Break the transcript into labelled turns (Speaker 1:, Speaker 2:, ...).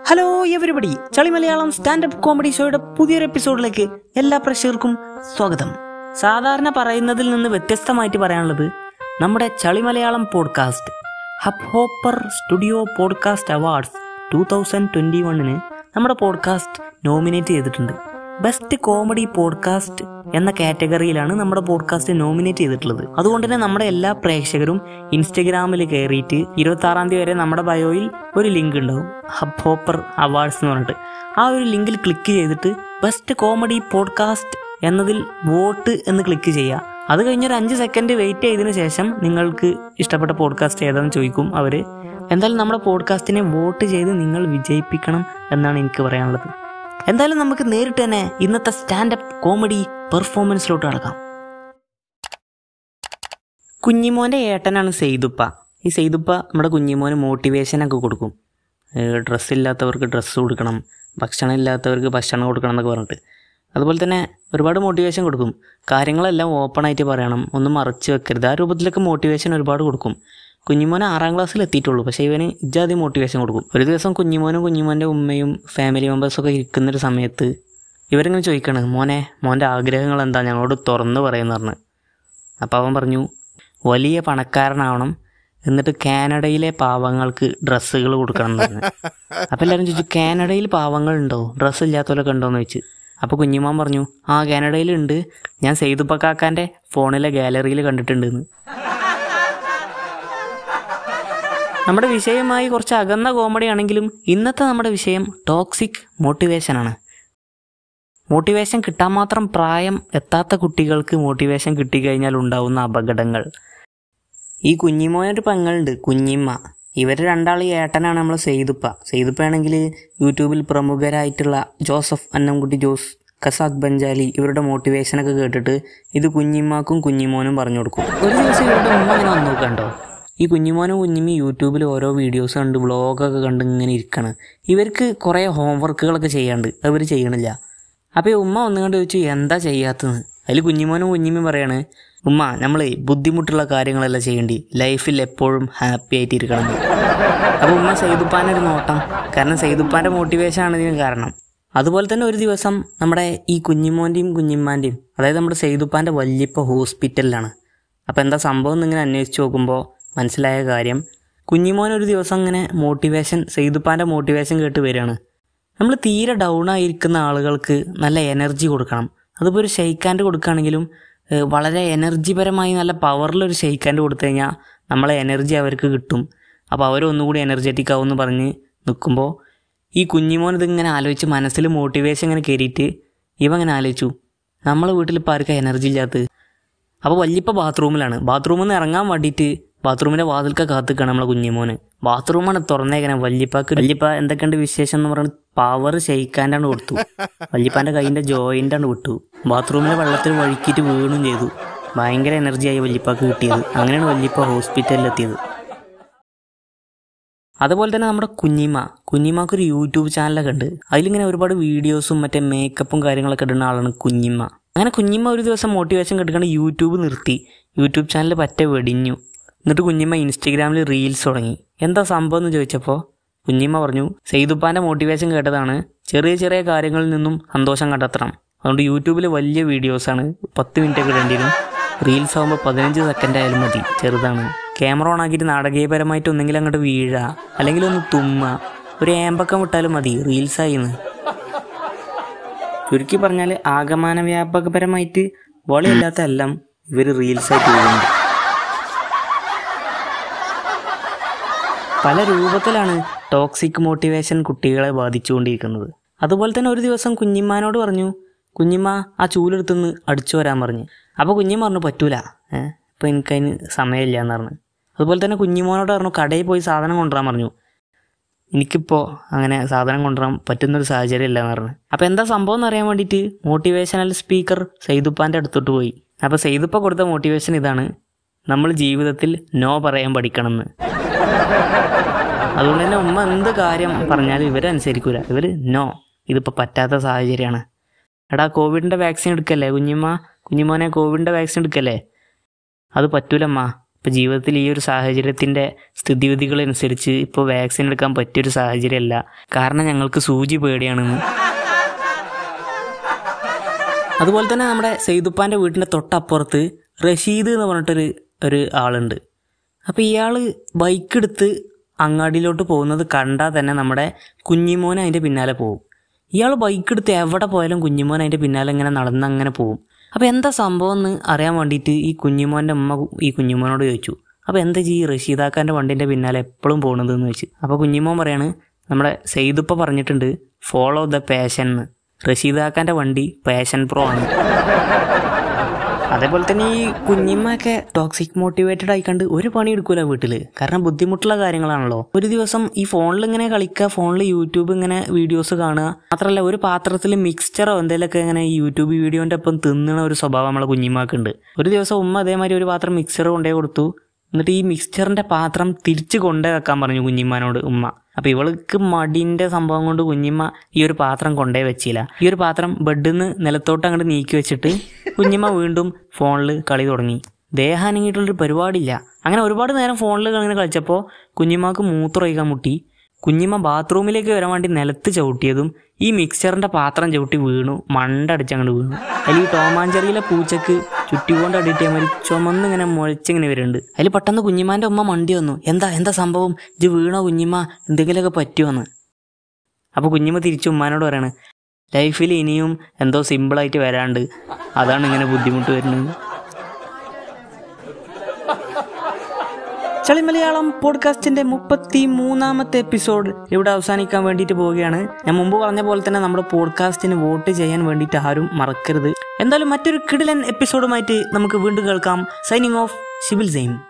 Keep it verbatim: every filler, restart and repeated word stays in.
Speaker 1: Hello everybody, ചളി Malayalam standup comedy ഷോയുടെ പുതിയൊരു എപ്പിസോഡിലേക്ക് എല്ലാ പ്രേക്ഷകർക്കും സ്വാഗതം. സാധാരണ പറയുന്നതിൽ നിന്ന് വ്യത്യസ്തമായിട്ട് പറയാനുള്ളത്, നമ്മുടെ ചളി Malayalam podcast hub hopper studio podcast awards two thousand twenty വണ്ണിന് നമ്മുടെ പോഡ്കാസ്റ്റ് നോമിനേറ്റ് ചെയ്തിട്ടുണ്ട്. ബെസ്റ്റ് കോമഡി പോഡ്കാസ്റ്റ് എന്ന കാറ്റഗറിയിലാണ് നമ്മുടെ പോഡ്കാസ്റ്റ് നോമിനേറ്റ് ചെയ്തിട്ടുള്ളത്. അതുകൊണ്ട് തന്നെ നമ്മുടെ എല്ലാ പ്രേക്ഷകരും ഇൻസ്റ്റഗ്രാമിൽ കയറിയിട്ട് ഇരുപത്തി ആറാം തീയതി വരെ നമ്മുടെ ബയോയിൽ ഒരു ലിങ്ക് ഉണ്ടാവും, ഹബ് ഹോപ്പർ അവാർഡ്സ് എന്ന് പറഞ്ഞിട്ട്. ആ ഒരു ലിങ്കിൽ ക്ലിക്ക് ചെയ്തിട്ട് ബെസ്റ്റ് കോമഡി പോഡ്കാസ്റ്റ് എന്നതിൽ വോട്ട് എന്ന് ക്ലിക്ക് ചെയ്യുക. അത് കഴിഞ്ഞൊരു അഞ്ച് സെക്കൻഡ് വെയിറ്റ് ചെയ്തതിനു ശേഷം നിങ്ങൾക്ക് ഇഷ്ടപ്പെട്ട പോഡ്കാസ്റ്റ് ഏതാണെന്ന് ചോദിക്കും അവർ. എന്തായാലും നമ്മുടെ പോഡ്കാസ്റ്റിനെ വോട്ട് ചെയ്ത് നിങ്ങൾ വിജയിപ്പിക്കണം എന്നാണ് എനിക്ക് പറയാനുള്ളത്. എന്തായാലും നമുക്ക് നേരിട്ട് തന്നെ ഇന്നത്തെ സ്റ്റാൻഡപ്പ് കോമഡി പെർഫോമൻസിലോട്ട് കടക്കാം. കുഞ്ഞിമോൻ്റെ ഏട്ടനാണ് സെയ്തുപ്പ. ഈ സെയ്തുപ്പ നമ്മുടെ കുഞ്ഞിമോന് മോട്ടിവേഷനൊക്കെ കൊടുക്കും. ഡ്രസ്സില്ലാത്തവർക്ക് ഡ്രസ്സ് കൊടുക്കണം, ഭക്ഷണം ഇല്ലാത്തവർക്ക് ഭക്ഷണം കൊടുക്കണം എന്നൊക്കെ പറഞ്ഞിട്ട്. അതുപോലെ തന്നെ ഒരുപാട് മോട്ടിവേഷൻ കൊടുക്കും. കാര്യങ്ങളെല്ലാം ഓപ്പണായിട്ട് പറയണം, ഒന്നും മറച്ചു വെക്കരുത്. ആ രൂപത്തിലൊക്കെ മോട്ടിവേഷൻ ഒരുപാട് കൊടുക്കും. കുഞ്ഞിമോൻ ആറാം ക്ലാസ്സിൽ എത്തിയിട്ടുള്ളൂ, പക്ഷേ ഇവന് ഇജാതി മോട്ടിവേഷൻ കൊടുക്കും. ഒരു ദിവസം കുഞ്ഞിമോനും കുഞ്ഞിമോൻ്റെ ഉമ്മയും ഫാമിലി മെമ്പേഴ്സൊക്കെ ഇരിക്കുന്നൊരു സമയത്ത് ഇവരിങ്ങനെ ചോദിക്കണം, മോനെ മോൻ്റെ ആഗ്രഹങ്ങൾ എന്താ, ഞങ്ങളോട് തുറന്ന് പറയുമെന്ന് പറഞ്ഞ്. അപ്പോൾ അവൻ പറഞ്ഞു, വലിയ പണക്കാരനാവണം, എന്നിട്ട് കാനഡയിലെ പാവങ്ങൾക്ക് ഡ്രസ്സുകൾ കൊടുക്കണം എന്ന് പറഞ്ഞു. അപ്പോൾ എല്ലാവരും ചോദിച്ചു, കാനഡയിൽ പാവങ്ങളുണ്ടോ, ഡ്രസ്സ് ഇല്ലാത്തവരൊക്കെ ഉണ്ടോ എന്ന് ചോദിച്ചു. അപ്പോൾ കുഞ്ഞിമോൻ പറഞ്ഞു, ആ കാനഡയിലുണ്ട്, ഞാൻ സെയ്തുപ്പക്കാക്കാൻ്റെ ഫോണിലെ ഗാലറിയിൽ കണ്ടിട്ടുണ്ടെന്ന്. നമ്മുടെ വിഷയമായി കുറച്ച് അകന്ന കോമഡി ആണെങ്കിലും ഇന്നത്തെ നമ്മുടെ വിഷയം ടോക്സിക് മോട്ടിവേഷനാണ്. മോട്ടിവേഷൻ കിട്ടാൻ മാത്രം പ്രായം എത്താത്ത കുട്ടികൾക്ക് മോട്ടിവേഷൻ കിട്ടിക്കഴിഞ്ഞാൽ ഉണ്ടാവുന്ന അപകടങ്ങൾ. ഈ കുഞ്ഞിമോനൊരു പെങ്ങളുണ്ട്, കുഞ്ഞിമ്മ. ഇവർ രണ്ടാൾ ഏട്ടനാണ് നമ്മൾ സെയ്തുപ്പ. സെയ്തുപ്പയാണെങ്കിൽ യൂട്യൂബിൽ പ്രമുഖരായിട്ടുള്ള ജോസഫ് അന്നംകുട്ടി ജോസ്, കസാഖ് ബഞ്ചാലി ഇവരുടെ മോട്ടിവേഷനൊക്കെ കേട്ടിട്ട് ഇത് കുഞ്ഞിമ്മക്കും കുഞ്ഞിമോനും പറഞ്ഞു കൊടുക്കും. ഒരു ദിവസം ഇവരുടെ ഉമ്മ അങ്ങനെ വന്നു നോക്കണ്ടോ, ഈ കുഞ്ഞിമോനും കുഞ്ഞിമ്മി യൂട്യൂബിൽ ഓരോ വീഡിയോസ് കണ്ട് വ്ളോഗൊക്കെ കണ്ട് ഇങ്ങനെ ഇരിക്കണം. ഇവർക്ക് കുറേ ഹോംവർക്കുകളൊക്കെ ചെയ്യാണ്ട്, അവർ ചെയ്യണില്ല. അപ്പോൾ ഈ ഉമ്മ ഒന്നുകൊണ്ട് ചോദിച്ചു, എന്താ ചെയ്യാത്തതെന്ന്. അതിൽ കുഞ്ഞിമോനും കുഞ്ഞിമ്മയും പറയാണ്, ഉമ്മ നമ്മൾ ബുദ്ധിമുട്ടുള്ള കാര്യങ്ങളെല്ലാം ചെയ്യേണ്ടി, ലൈഫിൽ എപ്പോഴും ഹാപ്പി ആയിട്ട് ഇരിക്കണം. അപ്പോൾ ഉമ്മ സെയ്തുപ്പാൻ്റെ ഒരു നോട്ടം, കാരണം സെയ്തുപ്പാൻ്റെ മോട്ടിവേഷനാണ് ഇതിന് കാരണം. അതുപോലെ തന്നെ ഒരു ദിവസം നമ്മുടെ ഈ കുഞ്ഞിമോൻ്റെയും കുഞ്ഞിമ്മാൻ്റെയും, അതായത് നമ്മുടെ സെയ്തുപ്പാൻ്റെ വല്യപ്പ ഹോസ്പിറ്റലിലാണ്. അപ്പോൾ എന്താ സംഭവം എന്നിങ്ങനെ അന്വേഷിച്ച് നോക്കുമ്പോൾ മനസ്സിലായ കാര്യം, കുഞ്ഞിമോൻ ഒരു ദിവസം ഇങ്ങനെ മോട്ടിവേഷൻ, സെയ്തുപ്പാൻ്റെ മോട്ടിവേഷൻ കേട്ട് വരികയാണ്. നമ്മൾ തീരെ ഡൗൺ ആയിരിക്കുന്ന ആളുകൾക്ക് നല്ല എനർജി കൊടുക്കണം. അതിപ്പോൾ ഒരു ഷെയ്ക്ക് ഹാൻഡ് കൊടുക്കുകയാണെങ്കിലും വളരെ എനർജിപരമായി നല്ല പവറിലൊരു ഷെയ്ക്ക് ഹാൻഡ് കൊടുത്തു കഴിഞ്ഞാൽ നമ്മളെ എനർജി അവർക്ക് കിട്ടും. അപ്പോൾ അവരൊന്നുകൂടി എനർജറ്റിക് ആവും എന്ന് പറഞ്ഞ് നിൽക്കുമ്പോൾ ഈ കുഞ്ഞിമോൻ ഇതിങ്ങനെ ആലോചിച്ച് മനസ്സിൽ മോട്ടിവേഷൻ ഇങ്ങനെ കയറിയിട്ട് ഇവ ഇങ്ങനെ ആലോചിച്ചു, നമ്മളെ വീട്ടിൽ ഇപ്പോൾ ആർക്കാ എനർജി ഇല്ലാത്തത്. അപ്പോൾ വല്യപ്പ ബാത്റൂമിലാണ്. ബാത്റൂമിൽ നിന്ന് ഇറങ്ങാൻ വേണ്ടിയിട്ട് ബാത്റൂമിൻ്റെ വാതിൽക്ക കാത്തിക്കാണ് നമ്മളെ കുഞ്ഞിമോന്. ബാത്റൂമാണ് തുറന്നേക്കണേ. വല്യപ്പാക്ക് വല്യപ്പ എന്തൊക്കെയുണ്ട് വിശേഷം എന്ന് പറഞ്ഞ് പവർ ഷെയ്ക്കാൻ്റാണ് കൊടുത്തു. വല്യപ്പാൻ്റെ കൈയിൻ്റെ ജോയിൻ്റാണ് വിട്ടു. ബാത്റൂമിലെ വെള്ളത്തിൽ വഴുക്കിയിട്ട് വീണും ചെയ്തു. ഭയങ്കര എനർജിയായി വല്യപ്പാക്ക് കിട്ടിയത്. അങ്ങനെയാണ് വല്യപ്പ ഹോസ്പിറ്റലിലെത്തിയത്. അതുപോലെ തന്നെ നമ്മുടെ കുഞ്ഞിമ്മ, കുഞ്ഞിമ്മക്കൊരു യൂട്യൂബ് ചാനലൊക്കെ ഉണ്ട്. അതിലിങ്ങനെ ഒരുപാട് വീഡിയോസും മറ്റേ മേക്കപ്പും കാര്യങ്ങളൊക്കെ ഇടുന്ന ആളാണ് കുഞ്ഞിമ്മ. അങ്ങനെ കുഞ്ഞിമ്മ ഒരു ദിവസം മോട്ടിവേഷൻ കിട്ടുകയാണ്, യൂട്യൂബ് നിർത്തി. യൂട്യൂബ് ചാനൽ പറ്റ വെടിഞ്ഞു. എന്നിട്ട് കുഞ്ഞിമ്മ ഇൻസ്റ്റഗ്രാമിൽ റീൽസ് തുടങ്ങി. എന്താ സംഭവം എന്ന് ചോദിച്ചപ്പോൾ കുഞ്ഞിമ്മ പറഞ്ഞു, സെയ്തുപ്പാൻ്റെ മോട്ടിവേഷൻ കേട്ടതാണ്, ചെറിയ ചെറിയ കാര്യങ്ങളിൽ നിന്നും സന്തോഷം കണ്ടെത്തണം. അതുകൊണ്ട് യൂട്യൂബിൽ വലിയ വീഡിയോസാണ്, പത്ത് മിനിറ്റ് ഒക്കെ ഇടേണ്ടിരും. റീൽസ് ആകുമ്പോൾ പതിനഞ്ച് സെക്കൻഡ് ആയാലും മതി, ചെറുതാണ്. ക്യാമറ ഓൺ ആക്കിയിട്ട് നാടകീയപരമായിട്ട് ഒന്നെങ്കിലും അങ്ങോട്ട് വീഴുക, അല്ലെങ്കിൽ ഒന്ന് തുമ്മുക, ഒരു ഏമ്പക്കം വിട്ടാലും മതി, റീൽസായിന്ന്. ചുരുക്കി പറഞ്ഞാൽ ആകമാന വ്യാപകപരമായിട്ട് വളിയില്ലാത്ത എല്ലാം ഇവർ റീൽസായിട്ട് വീഴുന്നുണ്ട്. പല രൂപത്തിലാണ് ടോക്സിക് മോട്ടിവേഷൻ കുട്ടികളെ ബാധിച്ചുകൊണ്ടിരിക്കുന്നത്. അതുപോലെ തന്നെ ഒരു ദിവസം കുഞ്ഞിമ്മാനോട് പറഞ്ഞു, കുഞ്ഞിമ്മ ആ ചൂലെടുത്തുനിന്ന് അടിച്ചു വരാൻ പറഞ്ഞു. അപ്പോൾ കുഞ്ഞിമ്മ പറഞ്ഞു, പറ്റൂല, ഏഹ് ഇപ്പോൾ എനിക്കതിന് സമയമില്ല എന്ന് പറഞ്ഞു. അതുപോലെ തന്നെ കുഞ്ഞിമോനോട് പറഞ്ഞു, കടയിൽ പോയി സാധനം കൊണ്ടുവരാൻ പറഞ്ഞു. എനിക്കിപ്പോൾ അങ്ങനെ സാധനം കൊണ്ടുവരാൻ പറ്റുന്നൊരു സാഹചര്യം ഇല്ല എന്ന് പറഞ്ഞു. അപ്പോൾ എന്താ സംഭവം എന്ന് അറിയാൻ വേണ്ടിയിട്ട് മോട്ടിവേഷണൽ സ്പീക്കർ സെയ്തുപ്പാൻ്റെ അടുത്തോട്ട് പോയി. അപ്പോൾ സെയ്തുപ്പ കൊടുത്ത മോട്ടിവേഷൻ ഇതാണ്, നമ്മൾ ജീവിതത്തിൽ നോ പറയാൻ പഠിക്കണമെന്ന്. അതുകൊണ്ട് തന്നെ ഉമ്മ എന്ത് കാര്യം പറഞ്ഞാലും ഇവരനുസരിക്കൂല. ഇവർ നോ, ഇതിപ്പോൾ പറ്റാത്ത സാഹചര്യമാണ്. എടാ കോവിഡിൻ്റെ വാക്സിൻ എടുക്കല്ലേ കുഞ്ഞിമ്മ, കുഞ്ഞിമോനെ കോവിഡിൻ്റെ വാക്സിൻ എടുക്കല്ലേ, അത് പറ്റൂലമ്മ, ഇപ്പോൾ ജീവിതത്തിൽ ഈ ഒരു സാഹചര്യത്തിൻ്റെ സ്ഥിതിഗതികളനുസരിച്ച് ഇപ്പോൾ വാക്സിൻ എടുക്കാൻ പറ്റിയൊരു സാഹചര്യമല്ല, കാരണം ഞങ്ങൾക്ക് സൂചി പേടിയാണെന്ന്. അതുപോലെ തന്നെ നമ്മുടെ സെയ്തുപ്പാൻ്റെ വീട്ടിൻ്റെ തൊട്ടപ്പുറത്ത് റഷീദ് എന്ന് പറഞ്ഞിട്ടൊരു ഒരു ആളുണ്ട്. അപ്പോൾ ഇയാൾ ബൈക്ക് എടുത്ത് അങ്ങാടിയിലോട്ട് പോകുന്നത് കണ്ടാൽ തന്നെ നമ്മുടെ കുഞ്ഞിമോൻ അതിൻ്റെ പിന്നാലെ പോകും. ഇയാൾ ബൈക്ക് എടുത്ത് എവിടെ പോയാലും കുഞ്ഞിമോൻ അതിൻ്റെ പിന്നാലെ ഇങ്ങനെ നടന്ന് അങ്ങനെ പോകും. അപ്പോൾ എന്താ സംഭവം എന്ന് അറിയാൻ വേണ്ടിയിട്ട് ഈ കുഞ്ഞിമോൻ്റെ അമ്മ ഈ കുഞ്ഞിമോനോട് ചോദിച്ചു, അപ്പോൾ എന്താ ഈ റഷീദാക്കാൻ്റെ വണ്ടിൻ്റെ പിന്നാലെ എപ്പോഴും പോകുന്നതെന്ന് ചോദിച്ചു. അപ്പോൾ കുഞ്ഞിമോൻ പറയാണ്, നമ്മുടെ സെയ്തുപ്പ പറഞ്ഞിട്ടുണ്ട് ഫോളോ ദ പാഷൻ എന്ന്. റഷീദാക്കാൻ്റെ വണ്ടി പാഷൻ പ്രോ ആണ്. അതേപോലെ തന്നെ ഈ കുഞ്ഞിമ്മയൊക്കെ ടോക്സിക് മോട്ടിവേറ്റഡ് ആയിക്കണ്ട് ഒരു പണി എടുക്കൂല വീട്ടിൽ, കാരണം ബുദ്ധിമുട്ടുള്ള കാര്യങ്ങളാണല്ലോ. ഒരു ദിവസം ഈ ഫോണിൽ ഇങ്ങനെ കളിക്കുക, ഫോണിൽ യൂട്യൂബ് ഇങ്ങനെ വീഡിയോസ് കാണുക, മാത്രമല്ല ഒരു പാത്രത്തിൽ മിക്സ്ചറോ എന്തെങ്കിലുമൊക്കെ ഇങ്ങനെ ഈ യൂട്യൂബ് വീഡിയോൻ്റെ ഒപ്പം തിന്നണ ഒരു സ്വഭാവം നമ്മളെ കുഞ്ഞിമ്മക്കുണ്ട്. ഒരു ദിവസം ഉമ്മ അതേമാതിരി ഒരു പാത്രം മിക്സ്ചർ കൊണ്ടുപോയി കൊടുത്തു. എന്നിട്ട് ഈ മിക്സ്ചറിൻ്റെ പാത്രം തിരിച്ച് കൊണ്ടേ വെക്കാൻ പറഞ്ഞു കുഞ്ഞിമ്മാനോട് ഉമ്മ. അപ്പോൾ ഇവൾക്ക് മടിൻ്റെ സംഭവം കൊണ്ട് കുഞ്ഞിമ്മ ഈ ഒരു പാത്രം കൊണ്ടേ വെച്ചില്ല. ഈ ഒരു പാത്രം ബെഡിൽ നിന്ന് നിലത്തോട്ട് അങ്ങോട്ട് നീക്കി വെച്ചിട്ട് കുഞ്ഞിമ്മ വീണ്ടും ഫോണിൽ കളി തുടങ്ങി. ദേഹാനങ്ങിയിട്ടുള്ളൊരു പരിപാടിയില്ല. അങ്ങനെ ഒരുപാട് നേരം ഫോണിൽ ഇങ്ങനെ കളിച്ചപ്പോൾ കുഞ്ഞിമ്മക്ക് മൂത്രമൊഴിക്കാൻ മുട്ടി. കുഞ്ഞിമ്മ ബാത്റൂമിലേക്ക് വരാൻ വേണ്ടി നിലത്ത് ചവിട്ടിയതും ഈ മിക്സ്ചറിൻ്റെ പാത്രം ചവിട്ടി വീണു, മണ്ടടിച്ചങ്ങോട്ട് വീണു. അതിൽ ഈ ടോമാഞ്ചെറിയിലെ പൂച്ചക്ക് ചുറ്റിക്കൊണ്ട് അടിയിട്ടിയാൽ മതി ചുമന്നിങ്ങനെ മുഴച്ചിങ്ങനെ വരുന്നുണ്ട്. അതിൽ പെട്ടെന്ന് കുഞ്ഞിമാൻ്റെ ഉമ്മ മണ്ടി വന്നു, എന്താ എന്താ സംഭവം, ഇത് വീണോ കുഞ്ഞിമ്മ, എന്തെങ്കിലുമൊക്കെ പറ്റുമോന്ന്. അപ്പോൾ കുഞ്ഞിമ്മ തിരിച്ച് ഉമ്മാനോട് പറയാണ്, ലൈഫിൽ ഇനിയും എന്തോ സിമ്പിളായിട്ട് വരാണ്ട്, അതാണ് ഇങ്ങനെ ബുദ്ധിമുട്ട് വരുന്നത്. ചളി മലയാളം പോഡ്കാസ്റ്റിന്റെ മുപ്പത്തി മൂന്നാമത്തെ എപ്പിസോഡ് ഇവിടെ അവസാനിക്കാൻ വേണ്ടിയിട്ട് പോവുകയാണ്. ഞാൻ മുമ്പ് പറഞ്ഞ പോലെ തന്നെ നമ്മുടെ പോഡ്കാസ്റ്റിന് വോട്ട് ചെയ്യാൻ വേണ്ടിയിട്ട് ആരും മറക്കരുത്. എന്തായാലും മറ്റൊരു കിടിലൻ എപ്പിസോഡുമായിട്ട് നമുക്ക് വീണ്ടും കേൾക്കാം. Signing off, Shibil same.